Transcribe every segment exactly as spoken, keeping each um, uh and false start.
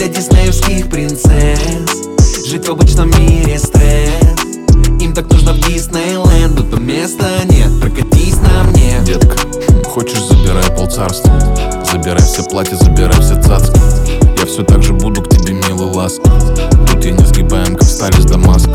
для диснеевских принцесс. Жить в обычном мире стресс. Им так нужно в Диснейленд, но там места нет, прокатись на мне. Детка, хочешь, забирай полцарства. Забирай все платья, забирай все цацки. Я все так же буду к тебе милый ласки. Тут я не сгибаем, как стали с Дамаска.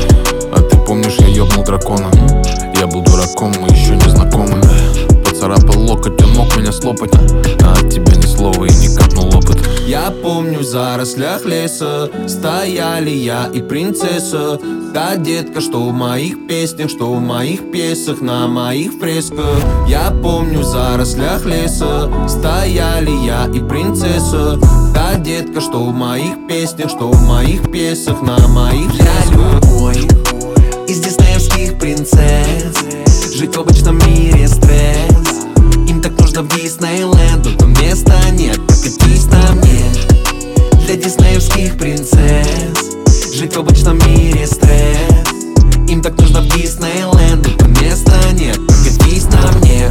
А ты помнишь, я ёбнул дракона? Я буду раком, мы еще не знакомы. Поцарапал локоть, он мог меня слопать, а от тебя ни слова и не капнул опыт. Я помню, в зарослях леса стояли я и принцесса. Та детка, что в моих песнях, что в моих пьесах, на моих фресках. Я помню, в зарослях леса стояли я и принцесса. Та детка, что в моих песнях, что в моих пьесах, на моих фресках. Я любой из диснеевских принцесс. Жить в обычном мире стресс. Им так нужно в Диснейленд, но там места нет, прокатись на мне. Для диснеевских принцесс. Жить в обычном мире стресс. Им так нужно в Диснейленд, но там места нет, прокатись на мне.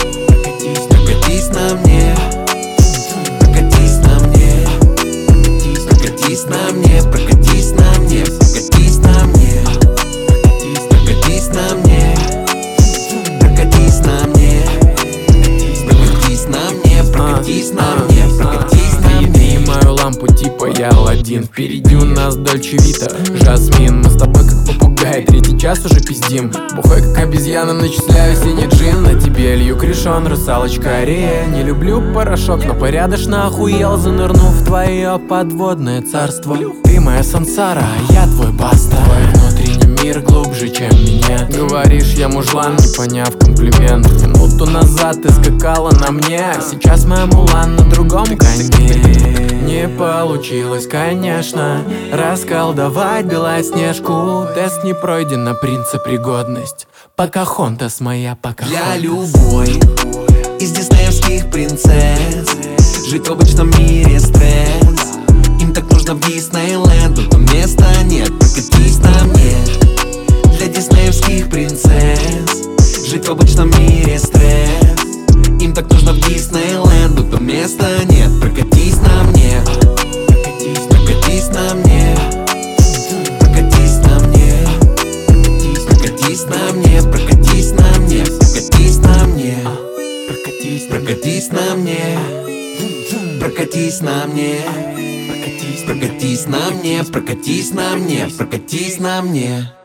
Прокатись на мне. Прокатись на мне. Прокатись на мне. Прокатись на мне. Прокатись на мне. Прокатись на мне. Прокатись на мне. Прокатись на мне. Прокатись на мне. Прокатись на мне. Мою лампу типа я Аладдин. Впереди у нас Дольче Вита, Жасмин. Мы с тобой как попугай, третий час уже пиздим. Бухой как обезьяна, начисляю синий джин. На тебе лью кришон, русалочка Арея. Не люблю порошок, но порядочно охуел, занырнув в твое подводное царство. Ты моя сансара, а я твой баста. Твой внутренний мир глубже, чем меня. Говоришь, я мужлан, не поняв комплимент. Минуту назад ты скакала на мне, сейчас моя Мулан на другом коне. Не получилось, конечно, расколдовать Белоснежку. Тест не пройден на принципригодность. Покахонтас моя, Покахонтас. Я любой из диснеевских принцесс. Жить в обычном мире стресс. Им так нужно в Диснейленд, но там места нет, прокатись на мне. Для диснеевских принцесс. Жить в обычном мире стресс. Им так нужно в Диснейленд, но там места нет, прокатись на мне. Прокатись на мне. Прокатись на мне. Прокатись на мне. Прокатись на мне. Прокатись на мне. Прокатись, прокатись на мне. Прокатись на мне. Прокатись, прокатись на мне. Прокатись на мне. Прокатись на мне.